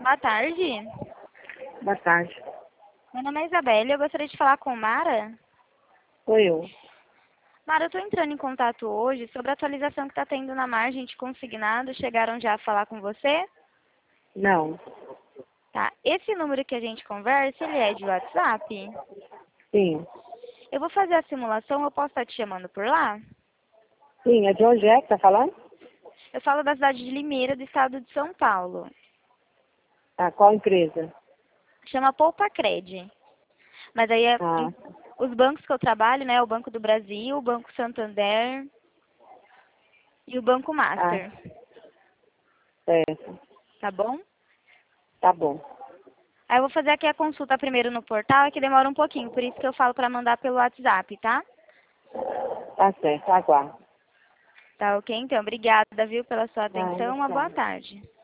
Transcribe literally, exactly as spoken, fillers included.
Boa tarde. Boa tarde. Meu nome é Isabelle, eu gostaria de falar com Mara. Sou eu. Mara, eu estou entrando em contato hoje sobre a atualização que está tendo na margem de consignado. Chegaram já a falar com você? Não. Tá. Esse número que a gente conversa, ele é de WhatsApp? Sim. Eu vou fazer a simulação, eu posso estar te chamando por lá? Sim, é de onde é que tá falando? Eu falo da cidade de Limeira, do estado de São Paulo. Tá, qual empresa? Chama Poupa Cred. Mas aí é, Ah, em- os bancos que eu trabalho, né, é o Banco do Brasil, o Banco Santander e o Banco ah, Master. certo. Tá bom? Tá bom. Aí eu vou fazer aqui a consulta primeiro no portal, é que demora um pouquinho, por isso que eu falo para mandar pelo WhatsApp, tá? Tá certo, aguardo. Tá ok? Então, obrigada, viu, pela sua Ah, atenção. Uma boa tá. tarde.